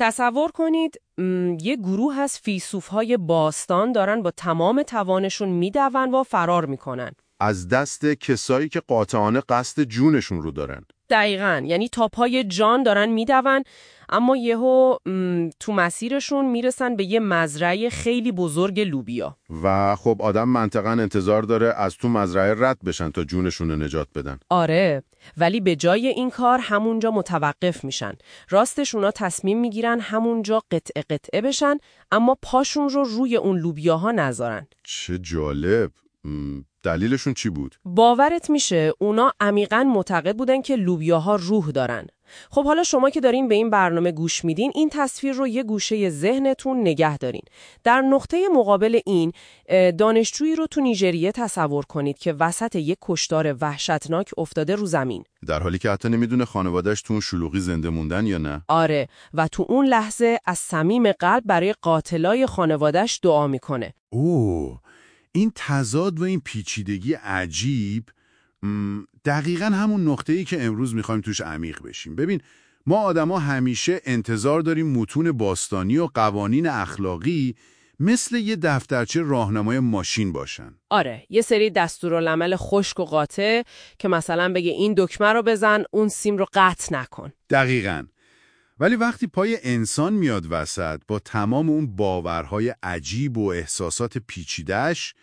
تصور کنید یه گروه از فیلسوف‌های باستان دارن با تمام توانشون میدون و فرار میکنن. از دست کسایی که قاطعانه قصد جونشون رو دارن. دقیقاً، یعنی تا پای جان دارن میدون، اما یهو تو مسیرشون میرسن به یه مزرعه خیلی بزرگ لوبیا. و خب آدم منطقاً انتظار داره از تو مزرعه رد بشن تا جونشون رو نجات بدن. آره، ولی به جای این کار همونجا متوقف میشن. راستش اونا تصمیم میگیرن همونجا قطعه قطعه بشن، اما پاشون رو روی اون لوبیاها نذارن. چه جالب. دلیلشون چی بود؟ باورت میشه اونا عمیقاً معتقد بودن که لوبیاها روح دارن. خب حالا شما که دارین به این برنامه گوش میدین، این تصویر رو یه گوشه ذهنتون نگه دارین. در نقطه مقابل این، دانشجویی رو تو نیجریه تصور کنید که وسط یک کشتار وحشتناک افتاده رو زمین. در حالی که حتی نمیدونه خانواده‌اش تو اون شلوغی زنده موندن یا نه. آره، و تو اون لحظه از صمیم قلب برای قاتلای خانواده‌اش دعا میکنه. اوه، این تضاد و این پیچیدگی عجیب دقیقاً همون نقطه‌ای که امروز می‌خوایم توش عمیق بشیم. ببین، ما آدما همیشه انتظار داریم متون باستانی و قوانین اخلاقی مثل یه دفترچه راهنمای ماشین باشن. آره، یه سری دستورالعمل خشک و قاطع که مثلا بگه این دکمه رو بزن، اون سیم رو قطع نکن. دقیقاً. ولی وقتی پای انسان میاد وسط با تمام اون باورهای عجیب و احساسات پیچیده‌اش،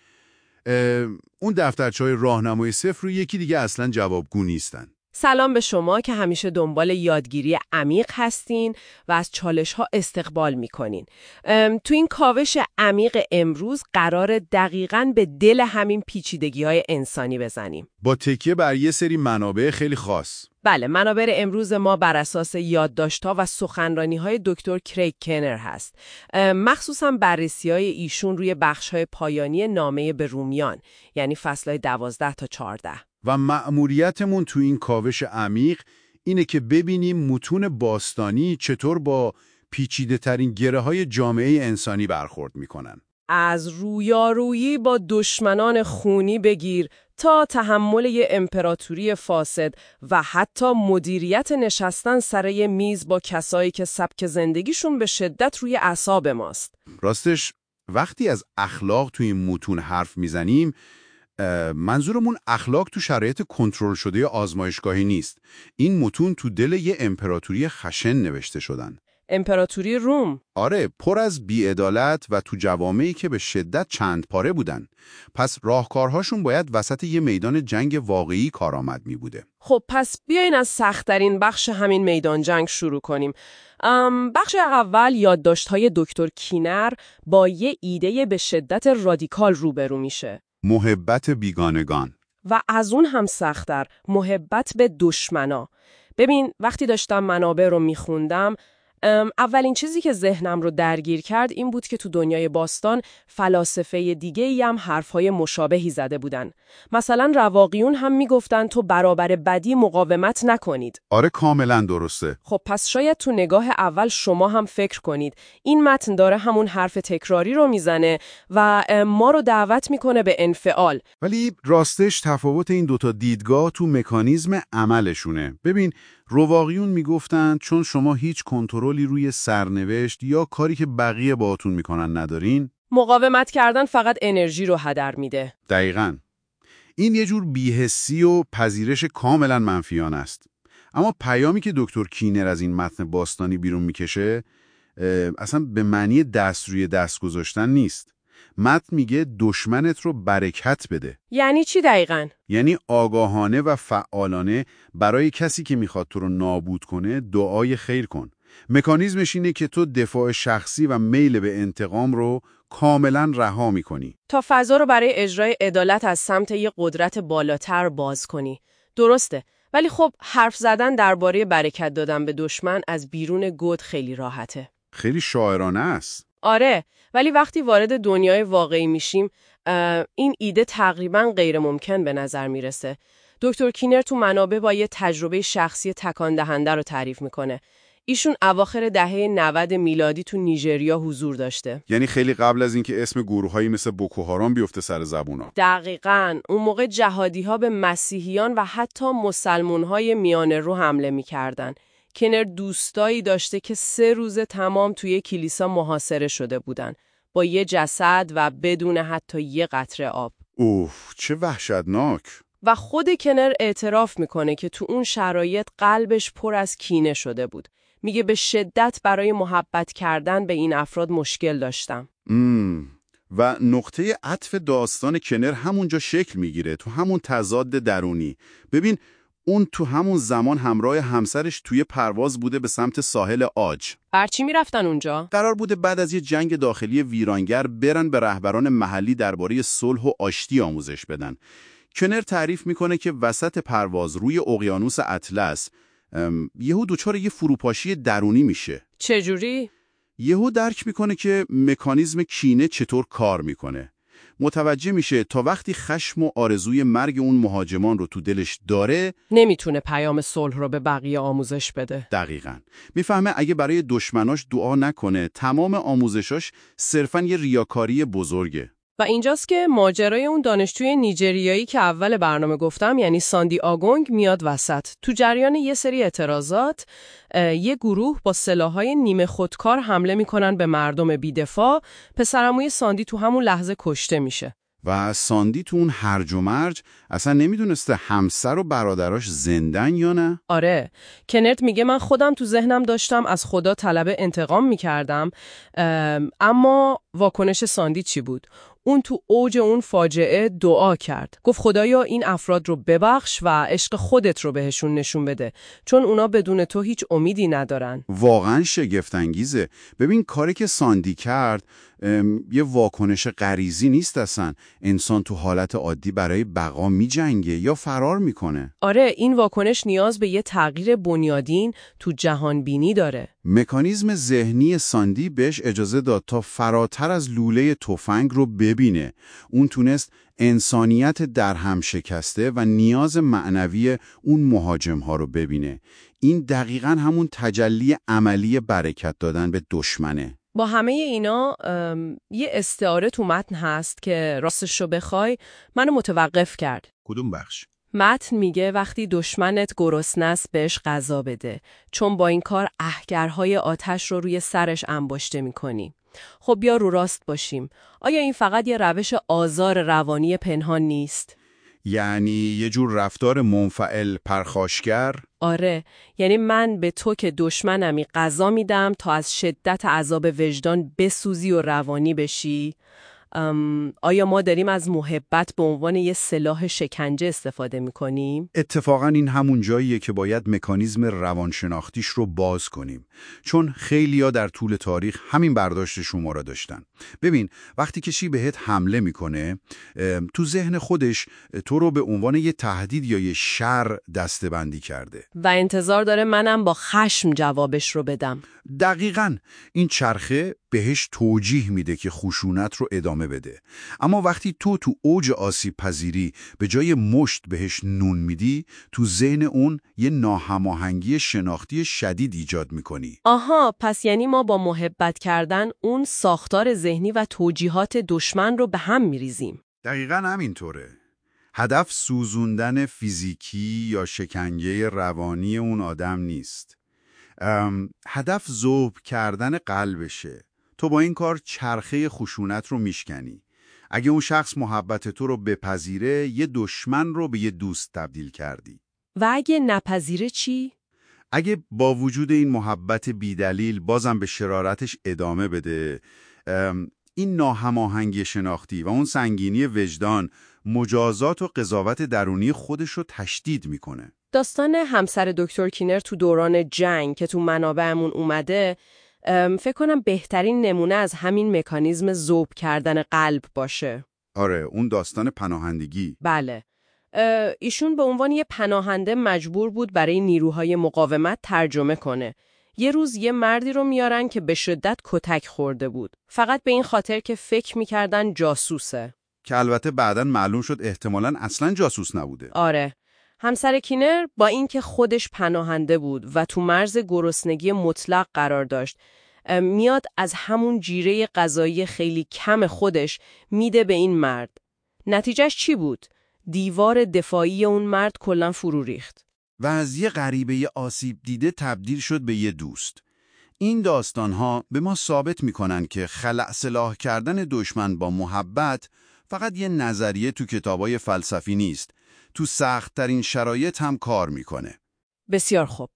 اون دفترچه‌های راهنمای صفر رو یکی دیگه اصلاً جوابگو نیستن. سلام به شما که همیشه دنبال یادگیری عمیق هستین و از چالش‌ها استقبال می‌کنین. تو این کاوش عمیق امروز قرار دقیقاً به دل همین پیچیدگی‌های انسانی بزنیم. با تکیه بر یه سری منابع خیلی خاص. بله، منابع امروز ما بر اساس یادداشت‌ها و سخنرانی‌های دکتر کریگ کنر هست. مخصوصاً بررسی‌های ایشون روی بخش‌های پایانی نامه به رومیان، یعنی فصل‌های 12 تا 14. و مأموریتمون تو این کاوش عمیق اینه که ببینیم متون باستانی چطور با پیچیده‌ترین گره‌های جامعه انسانی برخورد می‌کنن. از رویارویی با دشمنان خونی بگیر تا تحمل یه امپراتوری فاسد و حتی مدیریت نشستن سر یه میز با کسایی که سبک زندگیشون به شدت روی اعصاب ماست. راستش وقتی از اخلاق تو این متون حرف میزنیم، منظورمون اخلاق تو شرایط کنترل شده آزمایشگاهی نیست. این متون تو دل یه امپراتوری خشن نوشته شدن. امپراتوری روم. آره، پر از بی‌عدالت و تو جوامعی که به شدت چند پاره بودن. پس راهکارهاشون باید وسط یه میدان جنگ واقعی کارآمد می بوده. خب پس بیاین از سخت‌ترین بخش همین میدان جنگ شروع کنیم. بخش اول یادداشت‌های دکتر کینر با یه ایده به شدت رادیکال روبرو میشه. محبت بیگانگان. و از اون هم سخت‌تر، محبت به دشمنا. ببین، وقتی داشتم منابع رو میخوندم، اولین چیزی که ذهنم رو درگیر کرد این بود که تو دنیای باستان فلاسفه دیگه‌ای هم حرفهای مشابهی زده بودن. مثلا رواقیون هم میگفتن تو برابر بدی مقاومت نکنید. آره، کاملا درسته. خب پس شاید تو نگاه اول شما هم فکر کنید این متن داره همون حرف تکراری رو میزنه و ما رو دعوت میکنه به انفعال. ولی راستش تفاوت این دوتا دیدگاه تو مکانیزم عملشونه. ببین، رواقیون میگفتن چون شما هیچ کنترلی روی سرنوشت یا کاری که بقیه باهاتون میکنن ندارین، مقاومت کردن فقط انرژی رو هدر میده. دقیقاً. این یه جور بی‌حسی و پذیرش کاملا منفیانه است. اما پیامی که دکتر کینر از این متن باستانی بیرون میکشه اصلا به معنی دست روی دست گذاشتن نیست. متن میگه دشمنت رو برکت بده. یعنی چی دقیقاً؟ یعنی آگاهانه و فعالانه برای کسی که میخواد تو رو نابود کنه دعای خیر کن. مکانیزمش اینه که تو دفاع شخصی و میل به انتقام رو کاملا رها میکنی تا فضا رو برای اجرای عدالت از سمت یه قدرت بالاتر باز کنی. درسته، ولی خب حرف زدن درباره برکت دادن به دشمن از بیرون گود خیلی راحته. خیلی شاعرانه است. آره، ولی وقتی وارد دنیای واقعی میشیم این ایده تقریباً غیر ممکن به نظر میرسه. دکتر کینر تو منابع با یه تجربه شخصی تکان دهنده رو تعریف میکنه. ایشون اواخر دهه 90 میلادی تو نیجریا حضور داشته. یعنی خیلی قبل از اینکه اسم گروهایی مثل بوکوهارام بیفته سر زبونا. دقیقاً. اون موقع جهادی‌ها به مسیحیان و حتی مسلمان‌های میانه رو حمله می‌کردن. کنر دوستایی داشته که 3 روز تمام توی کلیسا محاصره شده بودن با یه جسد و بدون حتی یه قطره آب. اوف، چه وحشتناک. و خود کنر اعتراف میکنه که تو اون شرایط قلبش پر از کینه شده بود. میگه به شدت برای محبت کردن به این افراد مشکل داشتم. و نقطه عطف داستان کنر همونجا شکل میگیره، تو همون تضاد درونی. ببین، اون تو همون زمان همراه همسرش توی پرواز بوده به سمت ساحل آج. برچی میرفتن اونجا؟ قرار بوده بعد از یه جنگ داخلی ویرانگر برن به رهبران محلی درباره صلح و آشتی آموزش بدن. کنر تعریف میکنه که وسط پرواز روی اقیانوس اطلس یهو دچار یه فروپاشی درونی میشه. چجوری؟ یهو درک میکنه که مکانیزم کینه چطور کار میکنه. متوجه میشه تا وقتی خشم و آرزوی مرگ اون مهاجمان رو تو دلش داره، نمیتونه پیام صلح رو به بقیه آموزش بده. دقیقاً. میفهمه اگه برای دشمناش دعا نکنه، تمام آموزشاش صرفاً یه ریاکاری بزرگه. و اینجاست که ماجرای اون دانشجوی نیجریایی که اول برنامه گفتم، یعنی ساندی آگونگ، میاد وسط. تو جریان یه سری اعتراضات، یه گروه با سلاح‌های نیمه خودکار حمله میکنن به مردم بی‌دفاع. پسرعموی ساندی تو همون لحظه کشته میشه. و ساندی تو اون هرج و مرج اصلا نمیدونسته همسر و برادراش زندن یا نه؟ آره. کنرت میگه من خودم تو ذهنم داشتم از خدا طلب انتقام میکردم، اما واکنش ساندی چی بود؟ اون تو اوج اون فاجعه دعا کرد. گفت خدایا این افراد رو ببخش و عشق خودت رو بهشون نشون بده، چون اونا بدون تو هیچ امیدی ندارن. واقعا شگفت‌انگیزه. ببین کاری که ساندی کرد یه واکنش غریزی نیست اصلا. انسان تو حالت عادی برای بقا میجنگه یا فرار میکنه. آره، این واکنش نیاز به یه تغییر بنیادین تو جهان بینی داره. مکانیزم ذهنی ساندی بهش اجازه داد تا فراتر از لوله تفنگ رو ببینه. اون تونست انسانیت در هم شکسته و نیاز معنوی اون مهاجم‌ها رو ببینه. این دقیقاً همون تجلی عملی برکت دادن به دشمنه. با همه اینا یه استعاره تو متن هست که راستش رو بخوای منو متوقف کرد. کدوم بخش؟ متن میگه وقتی دشمنت گرسنه است بهش غذا بده، چون با این کار احگرهای آتش رو روی سرش انباشته میکنی. خب بیا رو راست باشیم. آیا این فقط یه روش آزار روانی پنهان نیست؟ یعنی یه جور رفتار منفعل پرخاشگر؟ آره، یعنی من به تو که دشمنمی غذا میدم تا از شدت عذاب وجدان بسوزی و روانی بشی. آیا ما داریم از محبت به عنوان یه سلاح شکنجه استفاده میکنیم؟ اتفاقاً این همون جاییه که باید مکانیزم روانشناختیش رو باز کنیم. چون خیلیا در طول تاریخ همین برداشت شما را داشتن. ببین، وقتی کسی بهت حمله میکنه، تو ذهن خودش تو رو به عنوان یه تهدید یا یه شر دسته‌بندی کرده. و انتظار داره منم با خشم جوابش رو بدم. دقیقاً. این چرخه بهش توجیه میده که خشونت رو ادامه بده. اما وقتی تو اوج آسیب پذیری به جای مشت بهش نون میدی، تو ذهن اون یه ناهماهنگی شناختی شدید ایجاد میکنی. آها، پس یعنی ما با محبت کردن اون ساختار ذهنی و توجیهات دشمن رو به هم میریزیم. دقیقاً همینطوره. هدف سوزوندن فیزیکی یا شکنجه روانی اون آدم نیست. هدف ذوب کردن قلبشه. تو با این کار چرخه خشونت رو میشکنی. اگه اون شخص محبت تو رو بپذیره، یه دشمن رو به یه دوست تبدیل کردی. و اگه نپذیره چی؟ اگه با وجود این محبت بیدلیل بازم به شرارتش ادامه بده، این ناهماهنگی شناختی و اون سنگینی وجدان مجازات و قضاوت درونی خودش رو تشدید میکنه. داستان همسر دکتر کینر تو دوران جنگ که تو منابعمون اومده، فکر کنم بهترین نمونه از همین مکانیزم ذوب کردن قلب باشه. آره، اون داستان پناهندگی. بله. ایشون به عنوان یه پناهنده مجبور بود برای نیروهای مقاومت ترجمه کنه. یه روز یه مردی رو میارن که به شدت کتک خورده بود. فقط به این خاطر که فکر میکردن جاسوسه. که البته بعداً معلوم شد احتمالاً اصلاً جاسوس نبوده. آره. همسر کینر با اینکه خودش پناهنده بود و تو مرز گرسنگی مطلق قرار داشت، میاد از همون جیره غذایی خیلی کم خودش میده به این مرد. نتیجهش چی بود؟ دیوار دفاعی اون مرد کلاً فرو ریخت. و از یه غریبه آسیب دیده تبدیل شد به یه دوست. این داستان‌ها به ما ثابت می‌کنن که خلأ سلاح کردن دشمن با محبت فقط یه نظریه تو کتابای فلسفی نیست. تو سخت‌ترین شرایط هم کار می‌کنه. بسیار خوب.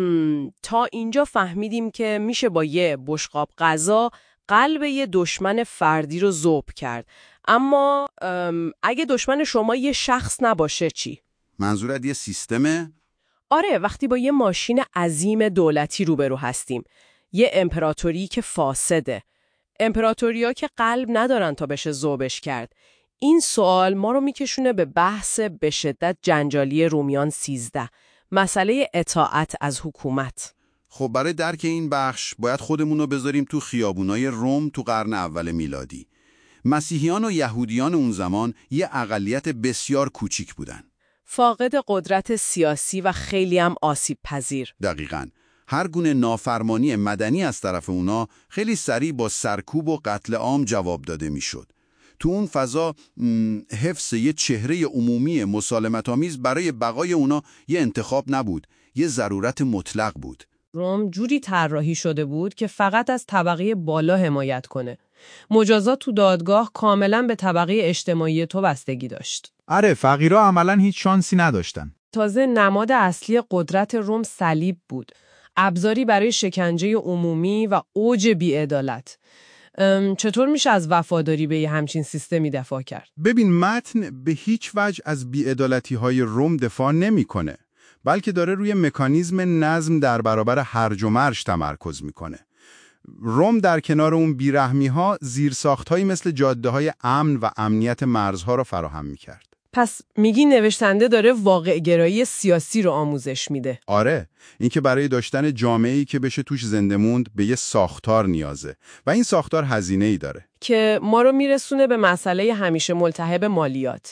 تا اینجا فهمیدیم که میشه با یه بشقاب غذا قلب یه دشمن فردی رو ذوب کرد. اما اگه دشمن شما یه شخص نباشه چی؟ منظورت یه سیستمه؟ آره، وقتی با یه ماشین عظیم دولتی روبرو هستیم. یه امپراتوری که فاسده. امپراتوریا که قلب ندارن تا بشه ذوبش کرد. این سوال ما رو میکشونه به بحث به شدت جنجالی رومیان 13. مسئله اطاعت از حکومت. خب برای درک این بخش باید خودمون رو بذاریم تو خیابونای روم تو قرن اول میلادی. مسیحیان و یهودیان اون زمان یه اقلیت بسیار کوچیک بودن. فاقد قدرت سیاسی و خیلی هم آسیب پذیر. دقیقاً. هر گونه نافرمانی مدنی از طرف اونا خیلی سریع با سرکوب و قتل عام جواب داده میشد. تو اون فضا حفظ یه چهره عمومی مسالمت‌آمیز برای بقای اونا یه انتخاب نبود، یه ضرورت مطلق بود. روم جوری طراحی شده بود که فقط از طبقه بالا حمایت کنه. مجازات تو دادگاه کاملا به طبقه اجتماعی تو بستگی داشت. آره، فقیرها عملاً هیچ شانسی نداشتن. تازه نماد اصلی قدرت روم صلیب بود. ابزاری برای شکنجه عمومی و اوج بی‌عدالت. چطور میشه از وفاداری به یه همچین سیستمی دفاع کرد؟ ببین، متن به هیچ وجه از بی‌عدالتی‌های روم دفاع نمی‌کنه، بلکه داره روی مکانیزم نظم در برابر هرج و مرج تمرکز می‌کنه. روم در کنار اون بیرحمی‌ها زیرساخت‌هایی مثل جاده‌های امن و امنیت مرزها را فراهم می‌کرد. پس میگی نوشتنده داره واقع گرایی سیاسی رو آموزش میده. آره، اینکه برای داشتن جامعه‌ای که بشه توش زنده موند به یه ساختار نیازه و این ساختار هزینه‌ای داره. که ما رو میرسونه به مسئله همیشه ملتهب مالیات.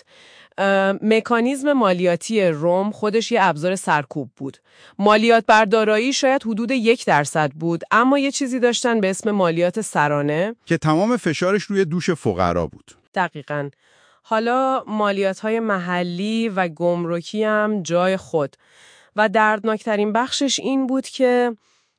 مکانیزم مالیاتی روم خودش یه ابزار سرکوب بود. مالیات بر دارایی شاید حدود 1% بود، اما یه چیزی داشتن به اسم مالیات سرانه که تمام فشارش روی دوش فقرا بود. دقیقاً. حالا مالیات‌های محلی و گمرکی هم جای خود. و دردناکترین بخشش این بود که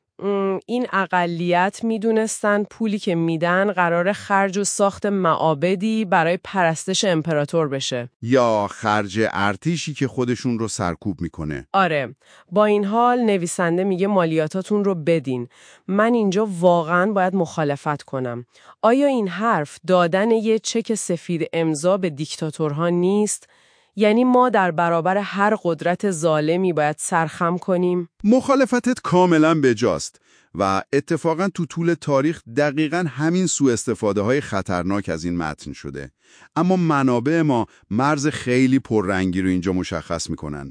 این اقلیت میدونستن پولی که میدن قرار خرج و ساخت معابدی برای پرستش امپراتور بشه. یا خرج ارتشی که خودشون رو سرکوب میکنه. آره، با این حال نویسنده میگه مالیاتاتون رو بدین. من اینجا واقعاً باید مخالفت کنم. آیا این حرف دادن یه چک سفید امضا به دیکتاتورها نیست؟ یعنی ما در برابر هر قدرت ظالمی باید سرخم کنیم؟ مخالفتت کاملا بجاست و اتفاقا تو طول تاریخ دقیقا همین سوء استفاده های خطرناک از این متن شده. اما منابع ما مرز خیلی پررنگی رو اینجا مشخص میکنن.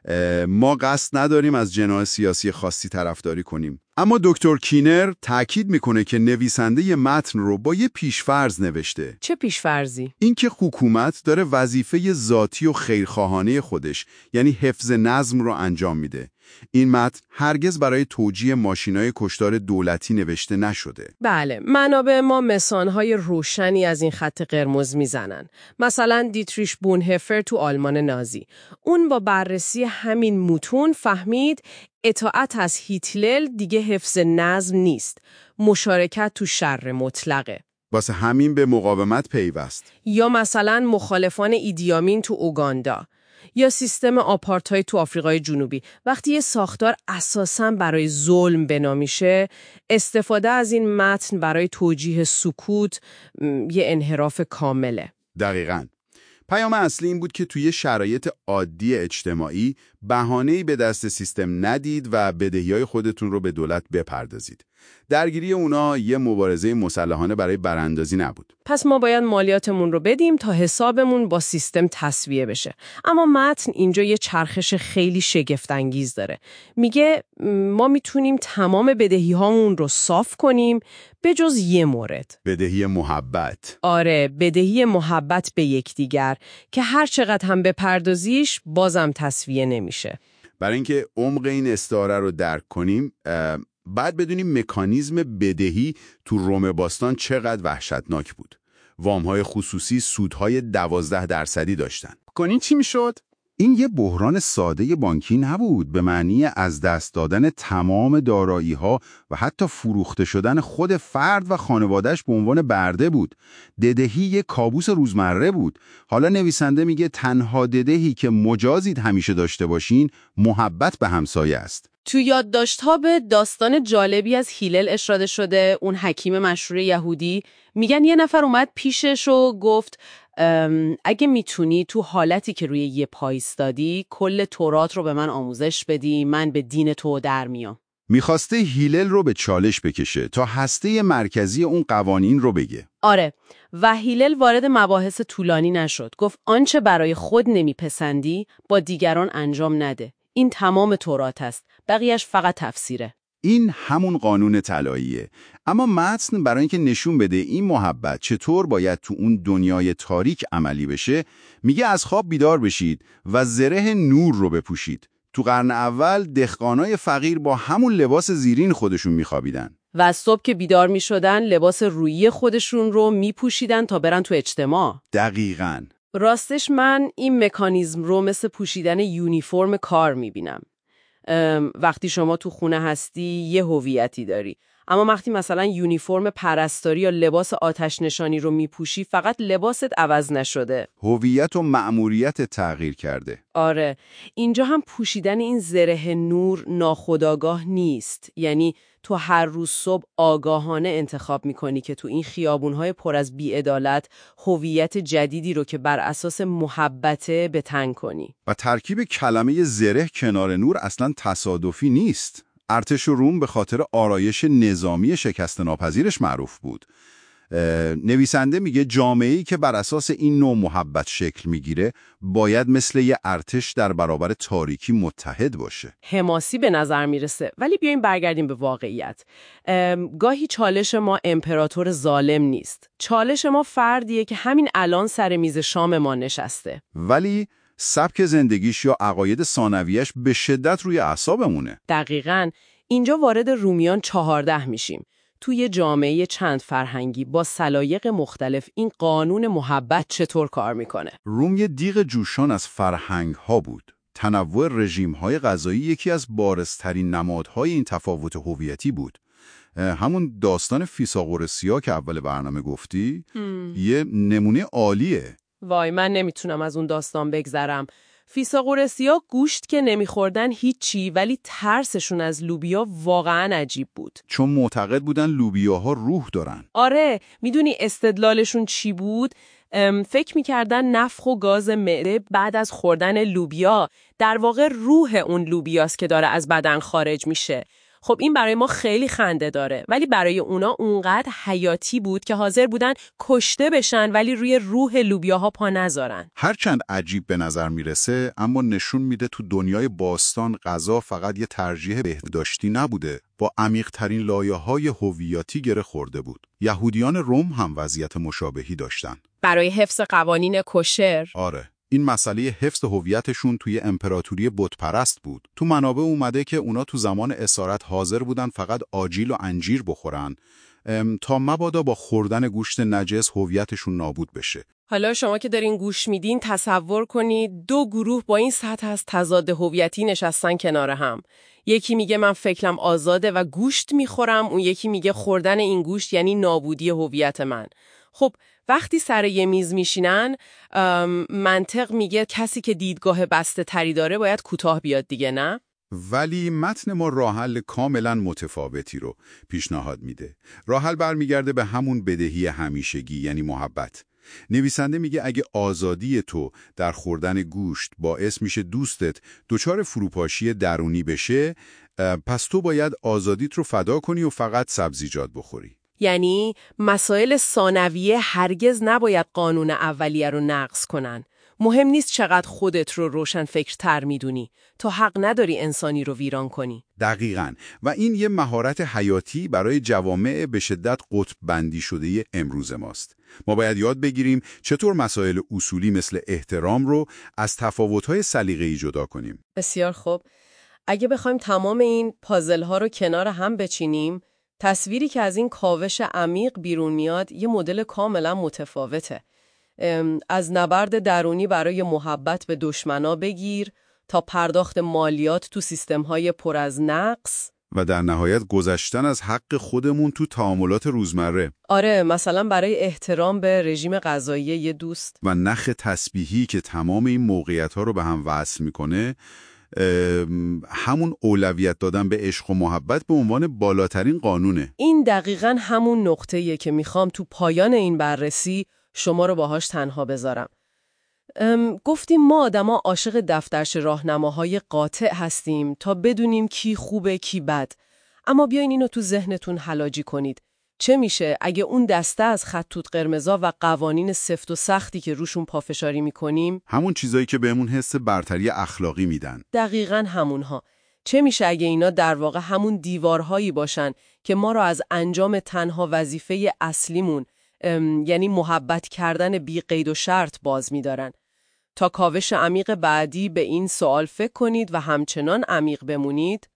ما قصد نداریم از جناح سیاسی خاصی طرفداری کنیم. اما دکتر کینر تأکید میکنه که نویسنده متن رو با یه پیشفرض نوشته. چه پیشفرضی؟ اینکه حکومت داره وظیفه ذاتی و خیرخواهانه خودش، یعنی حفظ نظم رو انجام میده. این متن هرگز برای توجیه ماشینای کشتار دولتی نوشته نشده. بله، منابع ما مثالهای روشنی از این خط قرمز میزنن. مثلا دیتریش بونهفر تو آلمان نازی. اون با بررسی همین متون فهمید اطاعت از هیتلر دیگه حفظ نظم نیست. مشارکت تو شر مطلقه. واسه همین به مقاومت پیوست. یا مثلا مخالفان ایدیامین تو اوگاندا. یا سیستم آپارتاید تو آفریقای جنوبی. وقتی یه ساختار اساساً برای ظلم بنا میشه، استفاده از این متن برای توجیه سکوت یه انحراف کامله. دقیقاً. پیام اصلی این بود که توی شرایط عادی اجتماعی بهانه‌ای به دست سیستم ندید و بدهی‌های خودتون رو به دولت بپردازید. درگیری اونا یه مبارزه مسلحانه برای براندازی نبود. پس ما باید مالیاتمون رو بدیم تا حسابمون با سیستم تسویه بشه. اما متن اینجا یه چرخش خیلی شگفت‌انگیز داره. میگه ما میتونیم تمام بدهی‌هامون رو صاف کنیم به جز یه مورد. بدهی محبت. آره، بدهی محبت به یکدیگر که هر چقدر هم بپردازیش بازم تسویه نمیشه. برای اینکه عمق این استعاره رو درک کنیم، بعد بدونیم مکانیزم بدهی تو روم باستان چقدر وحشتناک بود. وام‌های خصوصی سودهای 12% داشتن. کنین چی میشد؟ این یه بحران ساده بانکی نبود، به معنی از دست دادن تمام دارایی‌ها و حتی فروخته شدن خود فرد و خانواده‌اش به عنوان برده بود. ددهی یه کابوس روزمره بود. حالا نویسنده میگه تنها ددهی که مجازید همیشه داشته باشین محبت به همسایه است. تو یادداشت‌ها به داستان جالبی از هیلل اشاره شده، اون حکیم مشهور یهودی. میگن یه نفر اومد پیشش و گفت اگه میتونی تو حالتی که روی یه پا ایستادی کل تورات رو به من آموزش بدی، من به دین تو در میام. میخواسته هیلل رو به چالش بکشه تا هسته مرکزی اون قوانین رو بگه. آره، و هیلل وارد مباحث طولانی نشد. گفت آنچه برای خود نمیپسندی با دیگران انجام نده. این تمام تورات است. بقیه‌اش فقط تفسیره. این همون قانون طلاییه. اما متن برای اینکه نشون بده این محبت چطور باید تو اون دنیای تاریک عملی بشه، میگه از خواب بیدار بشید و زره نور رو بپوشید. تو قرن اول دهقانای فقیر با همون لباس زیرین خودشون میخوابیدن و از صبح که بیدار میشدن لباس رویی خودشون رو میپوشیدن تا برن تو اجتماع. دقیقاً. راستش من این مکانیزم رو مثل پوشیدن یونیفرم کار میبینم. وقتی شما تو خونه هستی یه هویتی داری، اما وقتی مثلا یونیفرم پرستاری یا لباس آتش نشانی رو میپوشی فقط لباست عوض نشده، هویت و مأموریت تغییر کرده. آره، اینجا هم پوشیدن این زره نور ناخودآگاه نیست. یعنی تو هر روز صبح آگاهانه انتخاب میکنی که تو این خیابونهای پر از بی‌عدالت هویت جدیدی رو که بر اساس محبته به تنگ کنی. و ترکیب کلمه زره کنار نور اصلا تصادفی نیست. ارتش روم به خاطر آرایش نظامی شکست ناپذیرش معروف بود. نویسنده میگه جامعه‌ای که بر اساس این نوع محبت شکل میگیره باید مثل یه ارتش در برابر تاریکی متحد باشه. حماسی به نظر میرسه، ولی بیایم برگردیم به واقعیت. گاهی چالش ما امپراتور ظالم نیست. چالش ما فردیه که همین الان سر میز شام ما نشسته، ولی سبک زندگیش یا عقاید ثانویه‌اش به شدت روی اعصابمونه. دقیقاً. اینجا وارد رومیان 14 میشیم. توی جامعه چند فرهنگی با سلایق مختلف این قانون محبت چطور کار میکنه؟ روم یه دیغ جوشان از فرهنگ‌ها بود. تنوع رژیم‌های غذایی یکی از بارزترین نمادهای این تفاوت هویتی بود. همون داستان فیثاغورسیا که اول برنامه گفتی یه نمونه عالیه. وای، من نمیتونم از اون داستان بگذرم. فیثاغورسیا گوشت که نمیخوردن هیچی، ولی ترسشون از لوبیا واقعا عجیب بود. چون معتقد بودن لوبیاها روح دارن. آره، میدونی استدلالشون چی بود؟ فکر میکردن نفخ و گاز معده بعد از خوردن لوبیا در واقع روح اون لوبیاست که داره از بدن خارج میشه. خب این برای ما خیلی خنده داره، ولی برای اونا اونقدر حیاتی بود که حاضر بودن کشته بشن ولی روی روح لوبیاها پا نذارن. هرچند عجیب به نظر میرسه، اما نشون میده تو دنیای باستان غذا فقط یه ترجیح بهداشتی نبوده، با عمیق‌ترین لایه‌های هویتی گره خورده بود. یهودیان روم هم وضعیت مشابهی داشتن. برای حفظ قوانین کوشر. آره. این مسئله حفظ هویتشون توی امپراتوری بتپرست بود. تو منابع اومده که اونا تو زمان اسارت حاضر بودن فقط آجیل و انجیر بخورن تا مبادا با خوردن گوشت نجس هویتشون نابود بشه. حالا شما که دارین گوش میدین تصور کنید دو گروه با این سطح از تضاد هویتی نشستن کنار هم. یکی میگه من فکرم آزاده و گوشت میخورم، اون یکی میگه خوردن این گوشت یعنی نابودی هویت من. خب وقتی سر یه میز میشینن منطق میگه کسی که دیدگاه بسته تری داره باید کوتاه بیاد دیگه، نه؟ ولی متن ما راه حل کاملا متفاوتی رو پیشنهاد میده. راه حل برمیگرده به همون بدهی همیشگی، یعنی محبت. نویسنده میگه اگه آزادی تو در خوردن گوشت باعث میشه دوستت دچار فروپاشی درونی بشه، پس تو باید آزادیت رو فدا کنی و فقط سبزیجات بخوری. یعنی مسائل ثانویه هرگز نباید قانون اولیه رو نقض کنن. مهم نیست چقدر خودت رو روشن فکرتر میدونی، تو حق نداری انسانی رو ویران کنی. دقیقاً. و این یه مهارت حیاتی برای جوامع به شدت قطب بندی شده امروز ماست. ما باید یاد بگیریم چطور مسائل اصولی مثل احترام رو از تفاوت‌های سلیقه‌ای جدا کنیم. بسیار خوب. اگه بخوایم تمام این پازل ها رو کنار هم بچینیم، تصویری که از این کاوش عمیق بیرون میاد یه مدل کاملا متفاوته. از نبرد درونی برای محبت به دشمنا بگیر تا پرداخت مالیات تو سیستم‌های پر از نقص و در نهایت گذشتن از حق خودمون تو تعاملات روزمره. آره، مثلا برای احترام به رژیم غذایی یه دوست و نخ تسبیحی که تمام این موقعیت‌ها رو به هم وصل میکنه، همون اولویت دادن به عشق و محبت به عنوان بالاترین قانونه. این دقیقاً همون نقطه‌ایه که میخوام تو پایان این بررسی شما رو باهاش تنها بذارم. گفتیم ما آدما عاشق دفترچه راهنماهای قاطع هستیم تا بدونیم کی خوبه کی بد. اما بیاین اینو تو ذهنتون حلاجی کنید. چه میشه اگه اون دسته از خطوط قرمزا و قوانین سفت و سختی که روشون پافشاری میکنیم، همون چیزایی که بهمون حس برتری اخلاقی میدن، دقیقاً همونها، چه میشه اگه اینا در واقع همون دیوارهایی باشن که ما رو از انجام تنها وظیفه اصلیمون، یعنی محبت کردن بی قید و شرط باز می‌دارن؟ تا کاوش عمیق بعدی به این سوال فکر کنید و همچنان عمیق بمونید.